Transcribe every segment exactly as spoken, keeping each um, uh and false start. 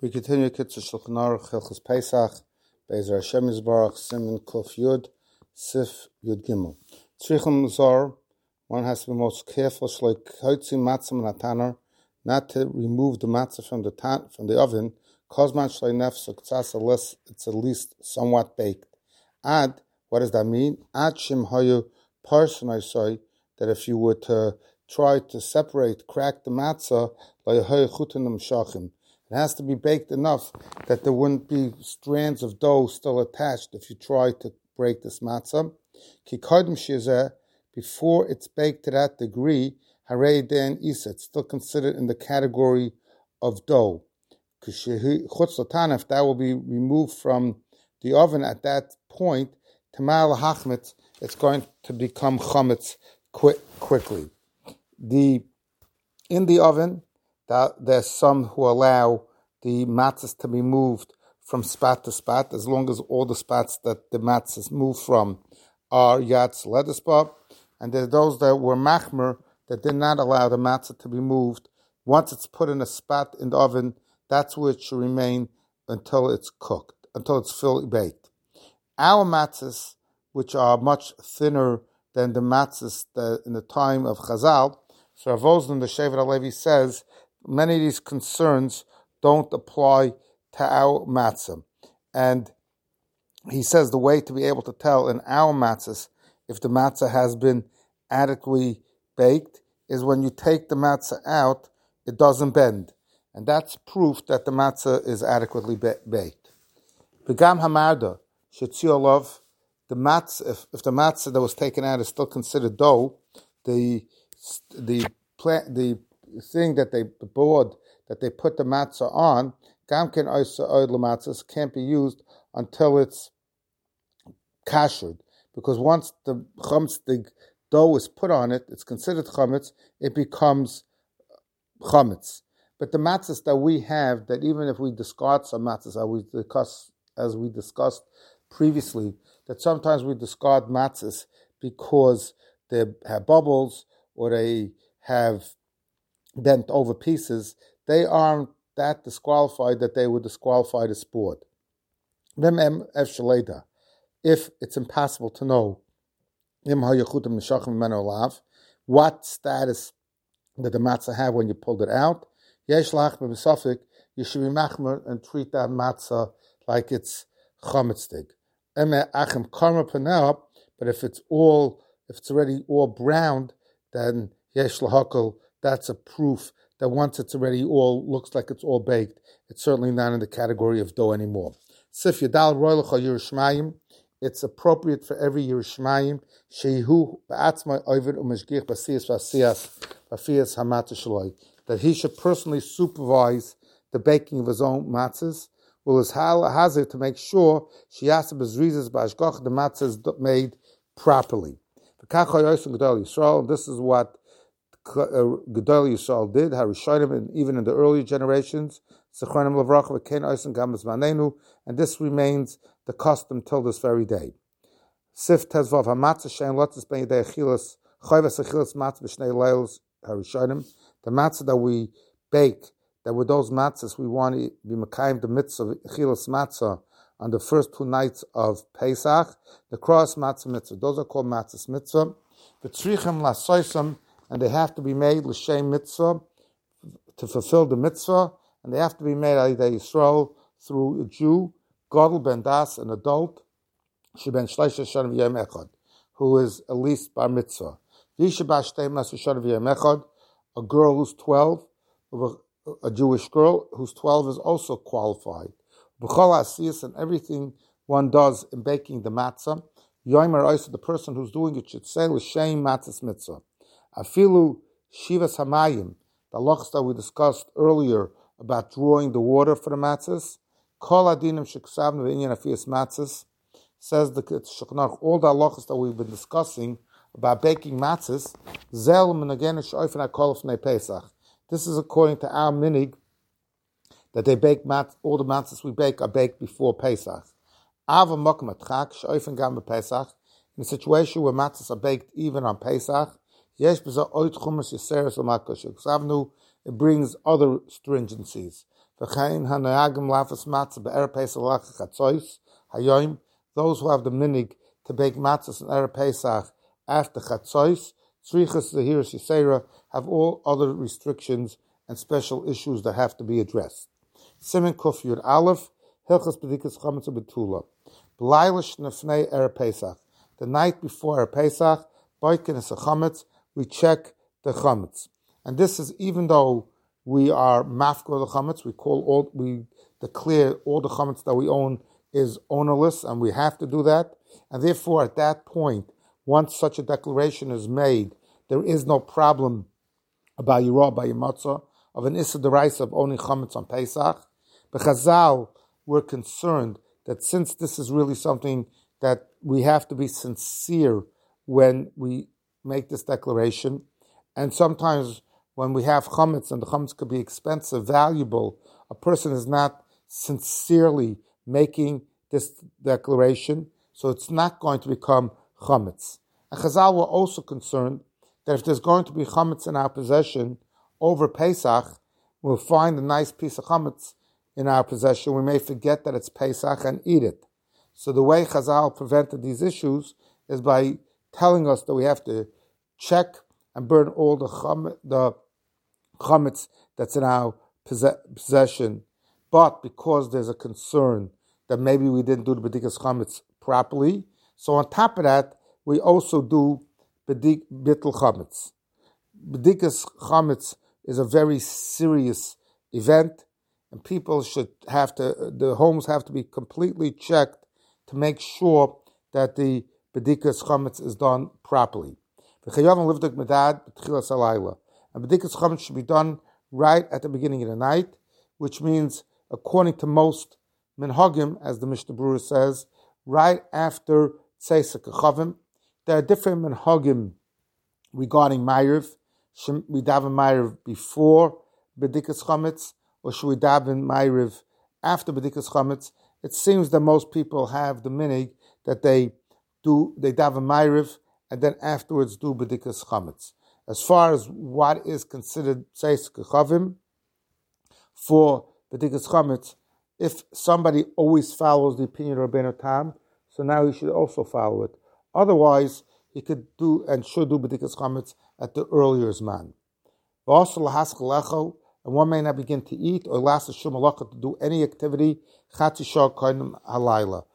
We continue Kitzur Shulchan Aruch Hilchos Pesach Be'ezer Hashem Yisbarach Siman Kuf Yud Sif Yud Gimel. Tzrichim Zor, one has to be most careful Shloik Hoitzi Matzah Min HaTaner, not to remove the matzah from the tan, from the oven. Kozman Shloi Nefs Uktzas, unless it's at least somewhat baked. Ad, what does that mean? Ad Shim Hayu Parson I say that if you were to try to separate, crack the matzah, Lo Yahoy Chutenim Shachim. It has to be baked enough that there wouldn't be strands of dough still attached if you try to break this matzah. Ki kodim shezeh, before it's baked to that degree, harei den isa, it's still considered in the category of dough. Chutz l'tana, if that will be removed from the oven at that point, tamal hachmetz, it's going to become chametz quick, quickly. The in the oven, there's some who allow the matzahs to be moved from spot to spot, as long as all the spots that the matzahs move from are yatz ledespa. And there are those that were machmer that did not allow the matzah to be moved. Once it's put in a spot in the oven, that's where it should remain until it's cooked, until it's fully baked. Our matzahs, which are much thinner than the matzahs that in the time of Chazal, so Rav Osden, the Shevet HaLevi, says many of these concerns don't apply to our matzah. And he says the way to be able to tell in our matzahs if the matzah has been adequately baked is when you take the matzah out, it doesn't bend. And that's proof that the matzah is adequately ba- baked. V'gam hamarda, shetziyolov, the matzah, if, if the matzah that was taken out is still considered dough, the the plant, the thing that they, the board that they put the matzah on, gamken oisa oid lematzahs, can't be used until it's kashered. Because once the chametz, the dough is put on it, it's considered chametz, it becomes chametz. But the matzahs that we have, that even if we discard some matzahs, as we discussed, as we discussed previously, that sometimes we discard matzahs because they have bubbles or they have bent over pieces, they aren't that disqualified that they were disqualified as sport. If it's impossible to know what status that the matzah have when you pulled it out, you should be machmer and treat that matzah like it's chametzdig. But if it's all, if it's already all browned, then yesh lahakol, that's a proof that once it's already all, looks like it's all baked, it's certainly not in the category of dough anymore. Sif yadal roilecha Yerushalayim, it's appropriate for every Yerushalayim, shehu ba'atzmai oived umeshgich basiyas vasiyas vasiyas hamatzah shaloi, that he should personally supervise the baking of his own matzahs, will his hazard to make sure sheyasa bezrizas ba'ashgach, the matzah is made properly. This is what Gedol Yisrael did, Harishonim, and even in the earlier generations, and this remains the custom till this very day. Sif Tezvav Hamatzah Shein Lotzis Ben Yedei Achilas Chayvas Achilas Matzah B'Shnei Leilos Harishonim. The matzah that we bake, that with those matzahs we want to be Mekayim the mitzvah of Achilas Matzah on the first two nights of Pesach, the cross matzah mitzvah. Those are called matzahs mitzvah. V'tzrichem lasoisam, and they have to be made l'shem mitzvah, to fulfill the mitzvah, and they have to be made al yedei Yisrael, through a Jew, Gadol ben das, an adult, sheben shleisha shanim v'yom echad, who is at least bar mitzvah. V'yisha bas shteim aser shanim v'yom echad, a girl who's twelve, a Jewish girl who's twelve is also qualified. B'chol asiyas, and everything one does in baking the matzah, yomer oisa, the person who's doing it should say l'shem matzahs mitzvah. Afilu shivas hamayim, the halachos that we discussed earlier about drawing the water for the matzahs, kol adinim sheksavnu v'inyan afiyas matzahs, says the Shulchan Aruch, all the halachos that we've been discussing about baking matzahs, zel minagen shoyfen hakol fnei Pesach. This is according to our minig, that they bake mat, all the matzahs we bake are baked before Pesach. Ava mokum atchak shoyfen gam Pesach, in a situation where matzahs are baked even on Pesach, yesh b'za oit chumas yiseres l'makosh, it brings other stringencies. V'chein hanayagim lafas matzah be'er Pesach lach chatzois hayoim. Those who have the minig to bake matzahs in Erev Pesach after chatzois, tzrichas zehiras yisera, have all other restrictions and special issues that have to be addressed. Simen Kuf Yud Aleph, Hilchas B'dikas Chametz Betula. B'laylish nefnei Erev Pesach. The night before Erev Pesach, boikin es a chametz, we check the chametz. And this is even though we are mafkor the chametz, we call all, we declare all the chametz that we own is ownerless, and we have to do that. And therefore, at that point, once such a declaration is made, there is no problem about Yirah, by Yimatzah, of an Issa D'Oraisa of owning chametz on Pesach. But Chazal were concerned that since this is really something that we have to be sincere when we make this declaration, and sometimes when we have chametz, and the chametz could be expensive, valuable, a person is not sincerely making this declaration, so it's not going to become chametz. And Chazal were also concerned that if there's going to be chametz in our possession over Pesach, we'll find a nice piece of chametz in our possession, we may forget that it's Pesach and eat it. So the way Chazal prevented these issues is by telling us that we have to check and burn all the chametz, the chametz that's in our possession. But because there's a concern that maybe we didn't do the B'dikas Chametz properly, so on top of that, we also do B'dik Bittul Chametz. B'dikas Chametz is a very serious event, and people should have to, the homes have to be completely checked to make sure that the B'dikas Chametz is done properly. And B'dikas Chametz should be done right at the beginning of the night, which means, according to most minhagim, as the Mishnah Berurah says, right after Tzeis HaKechavim. There are different minhagim regarding Ma'ariv. Should we daven Ma'ariv before B'dikas Chametz, or should we daven Ma'ariv after B'dikas Chametz? It seems that most people have the minig that they do they daven Ma'ariv and then afterwards do B'dikas Chametz. As far as what is considered Tzeis HaKechavim for B'dikas Chametz, if somebody always follows the opinion of Rabbeinu Tam, so now he should also follow it. Otherwise, he could do and should do B'dikas Chametz at the earlier Zman. And one may not begin to eat or last a shum halacha to do any activity chatzi shah kodim halayla,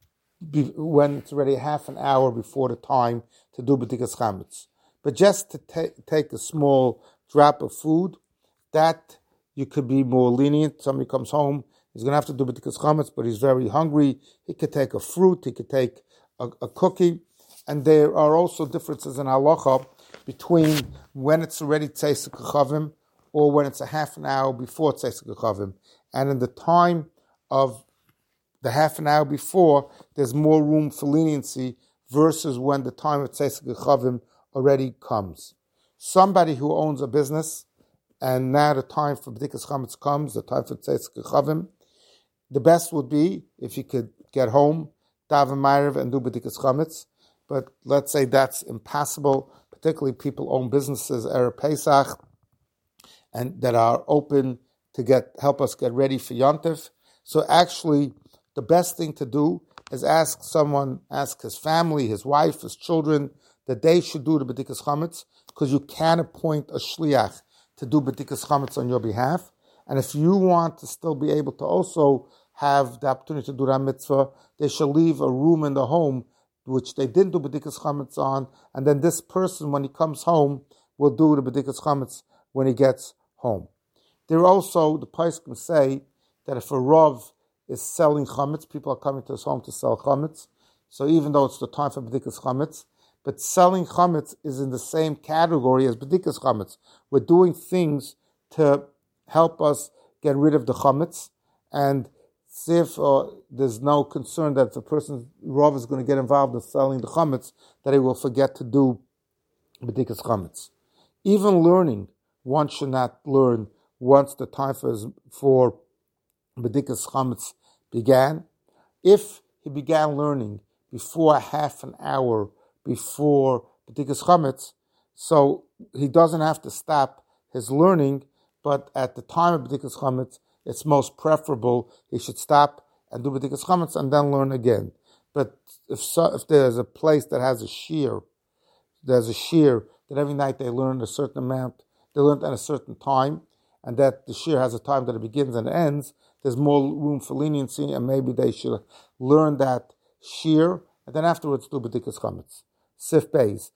when it's already half an hour before the time to do B'dikas Chametz. But just to ta- take a small drop of food, that you could be more lenient. Somebody comes home, he's going to have to do B'dikas Chametz, but he's very hungry. He could take a fruit, he could take a, a cookie. And there are also differences in halacha between when it's already Tzeis HaKechavim or when it's a half an hour before Tzeis HaKechavim. And in the time of the half an hour before, there's more room for leniency versus when the time of Tzeis HaKechavim already comes. Somebody who owns a business, and now the time for B'dikas Chametz comes, the time for Tzeis HaKechavim, the best would be if he could get home, daven Ma'ariv, and do B'dikas Chametz. But let's say that's impossible, particularly people own businesses, Erev Pesach, and that are open to get help us get ready for Yontif. So actually, the best thing to do is ask someone, ask his family, his wife, his children, that they should do the B'dikas Chametz, because you can appoint a shliach to do B'dikas Chametz on your behalf. And if you want to still be able to also have the opportunity to do that mitzvah, they shall leave a room in the home which they didn't do B'dikas Chametz on, and then this person, when he comes home, will do the B'dikas Chametz when he gets home. There are also, the Poskim say, that if a Rav is selling Chametz, people are coming to his home to sell Chametz, so even though it's the time for B'dikas Chametz, but selling Chametz is in the same category as B'dikas Chametz. We're doing things to help us get rid of the Chametz, and see if uh, there's no concern that if a person's Rav is going to get involved in selling the Chametz, that he will forget to do B'dikas Chametz. Even learning, one should not learn once the time for, for B'dikas Chametz began. If he began learning before half an hour before B'dikas Chametz, so he doesn't have to stop his learning, but at the time of B'dikas Chametz, it's most preferable he should stop and do b'dikas chametz and then learn again. But if so, if there's a place that has a shear, there's a shear that every night they learn a certain amount, they learn at a certain time, and that the shear has a time that it begins and ends, there's more room for leniency, and maybe they should learn that shear, and then afterwards do b'dikas chametz. Sif beis.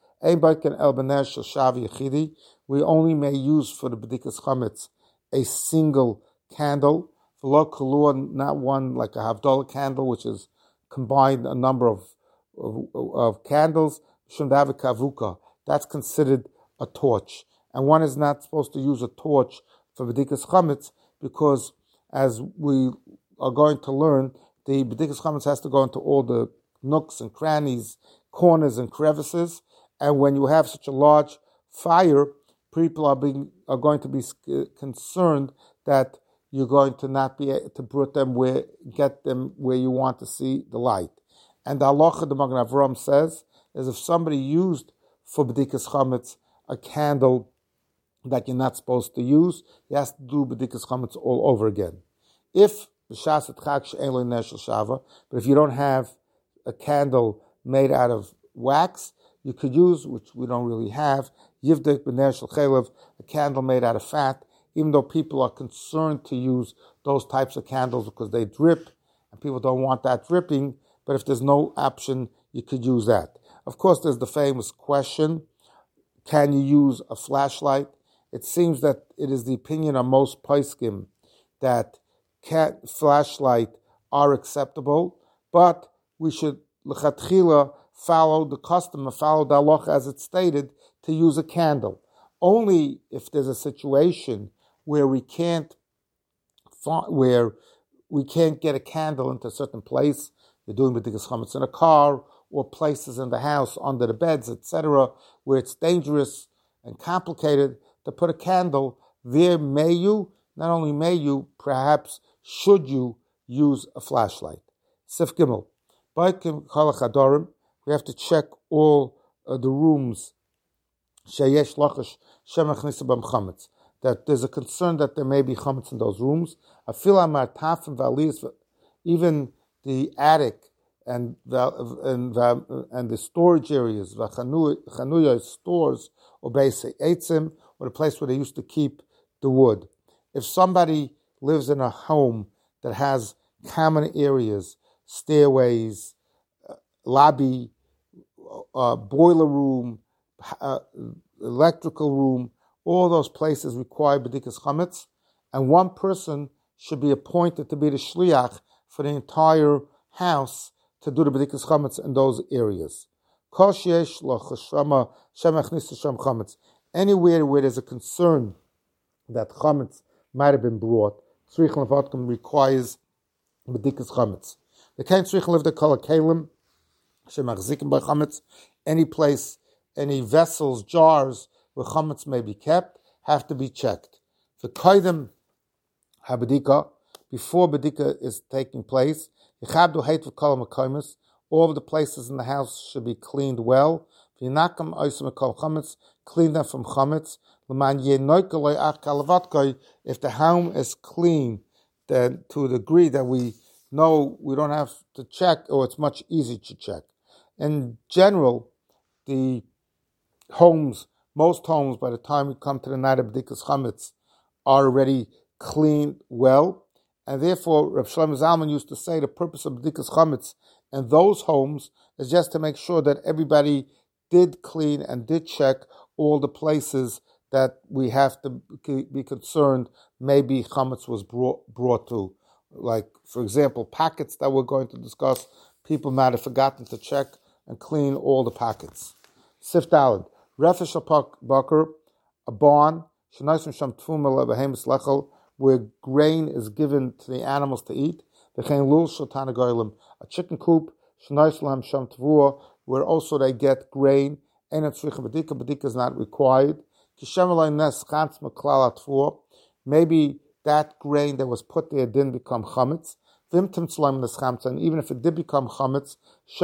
We only may use for the b'dikas chametz a single candle, not one like a havdalah candle, which is combined a number of of, of candles. That's considered a torch, and one is not supposed to use a torch for b'dikas chametz because, as we are going to learn, the b'dikas chametz has to go into all the nooks and crannies, corners and crevices. And when you have such a large fire, people are being are going to be concerned that you're going to not be able to put them where get them where you want to see the light. And the halacha the Magen Avraham says is if somebody used for b'dikas chametz a candle that you're not supposed to use, he has to do b'dikas chametz all over again. If b'shas etchak she'ein lo neshel shava, but if you don't have a candle made out of wax, you could use, which we don't really have, yivdik b'neshel chelev, a candle made out of fat, even though people are concerned to use those types of candles because they drip, and people don't want that dripping, but if there's no option, you could use that. Of course, there's the famous question, can you use a flashlight? It seems that it is the opinion of most poskim that cat flashlight are acceptable, but we should l'chatchila follow the custom, follow the halacha as it's stated, to use a candle. Only if there's a situation where we can't, where we can't get a candle into a certain place, you're doing b'dikas chametz in a car, or places in the house, under the beds, et cetera, where it's dangerous and complicated to put a candle, there may you, not only may you, perhaps should you use a flashlight. Sif Gimel. We have to check all uh, the rooms that there's a concern that there may be chametz in those rooms. Even the attic and the and the, and the storage areas, the stores, or beis eitzim, or the place where they used to keep the wood. If somebody lives in a home that has common areas, stairways, uh, lobby, uh, boiler room, uh, electrical room, all those places require b'dikas chametz, and one person should be appointed to be the shliach for the entire house to do the b'dikas chametz in those areas. Anywhere where there's a concern that chametz might have been brought, tzrichim levatkum requires b'dikas chametz. The kain tzrichim live the kol kalim shemachzikim by chametz. Any place, any vessels, jars where chametz may be kept have to be checked. The kaidem habedika, before bedika is taking place, yichabdu heit v'kol makomis, all of the places in the house should be cleaned well. V'yinakam oisim v'kol chametz, clean them from chametz. If the home is clean, then to the degree that we know we don't have to check, or it's much easier to check. In general, the homes, most homes, by the time we come to the night of b'dikas chametz, are already cleaned well, and therefore Rav Shlomo Zalman used to say the purpose of b'dikas chametz in those homes is just to make sure that everybody did clean and did check all the places that we have to be concerned maybe chametz was brought, brought to. Like, for example, packets that we're going to discuss, people might have forgotten to check and clean all the packets. Sif Daled, Refesh Bakr, a barn, where grain is given to the animals to eat, a chicken coop, where also they get grain, and Badika is not required. Maybe that grain that was put there didn't become chametz. And even if it did become chametz,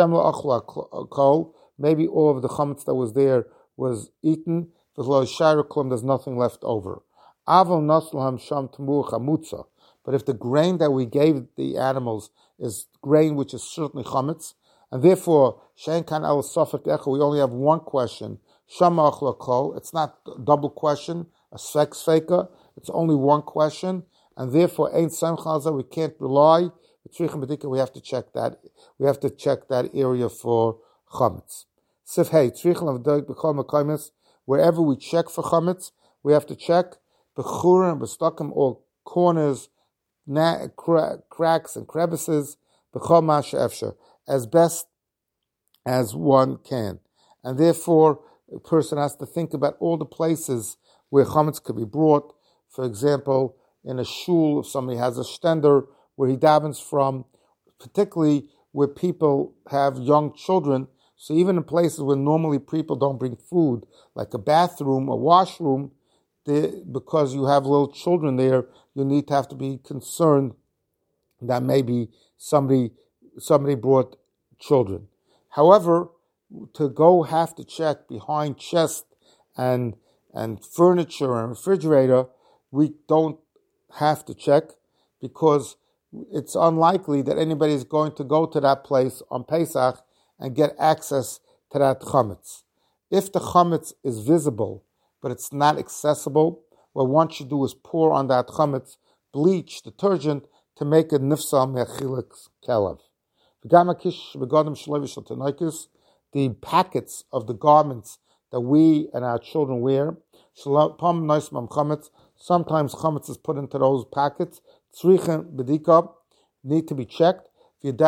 maybe all of the chametz that was there was eaten. There's nothing left over. But if the grain that we gave the animals is grain which is certainly chametz, and therefore shein kan el sofek echo, we only have one question. Shama achla kol. It's not a double question, a sfek sfeka. It's only one question, and therefore ein samchalza. We can't rely. We have to check that. We have to check that area for chametz. Sif hey tzrichel wherever we check for chametz, we have to check b'churim b'stokim, all corners, na, cra- cracks and crevices, b'chol masha efsher, as best as one can. And therefore, a person has to think about all the places where chametz could be brought. For example, in a shul, if somebody has a stender where he davens from, particularly where people have young children. So even in places where normally people don't bring food, like a bathroom, a washroom, they, because you have little children there, you need to have to be concerned that maybe somebody somebody brought children. However, to go have to check behind chest and and furniture and refrigerator, we don't have to check because it's unlikely that anybody is going to go to that place on Pesach and get access to that chametz. If the chametz is visible, but it's not accessible, what one should do is pour on that chametz bleach, detergent, to make it nifsal me'achilik kelev. The packets of the garments that we and our children wear, sometimes chametz is put into those packets, need to be checked. And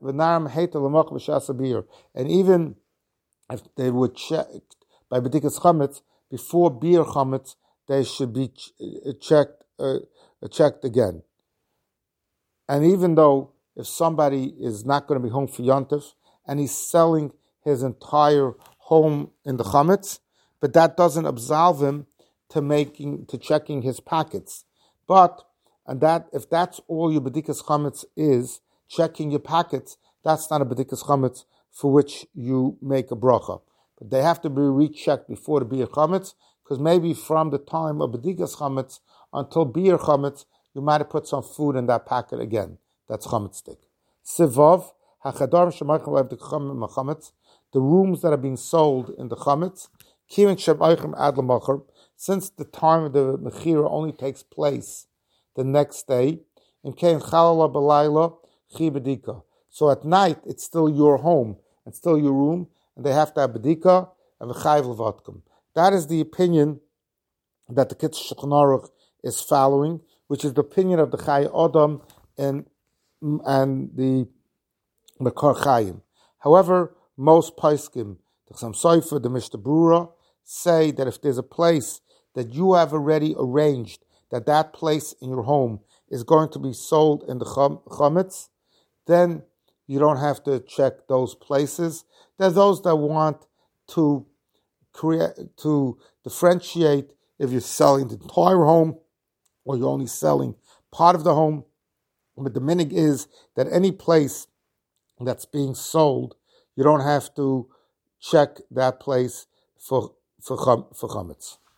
even if they were checked by bedikas chametz before beer chametz, they should be ch- checked uh, checked again. And even though if somebody is not going to be home for Yontif and he's selling his entire home in the chametz, but that doesn't absolve him to making to checking his packets. But and that if that's all your bedikas chametz is, checking your packets, that's not a bedikas chametz for which you make a bracha. But they have to be rechecked before the beer chametz, because maybe from the time of bedikas chametz until beer chametz, you might have put some food in that packet again. That's chametz stick. Sivav hachadar shemarchim chametz, the rooms that are being sold in the chametz, kirin shemaychim ad l'machar, since the time of the mechira only takes place the next day, in kein chalala b'layla chi bedika. So at night it's still your home and still your room, and they have to have bedika and v'chayv levatkum. That is the opinion that the Kitzur Shulchan Aruch is following, which is the opinion of the Chai Adam and and the Mekar Chaim. However, most Paiskim, the Chassam Sofer, the Mishnah Brura, say that if there's a place that you have already arranged that that place in your home is going to be sold in the chametz, then you don't have to check those places. There's those that want to create, to differentiate if you're selling the entire home or you're only selling part of the home. But the minig is that any place that's being sold, you don't have to check that place for for for chametz.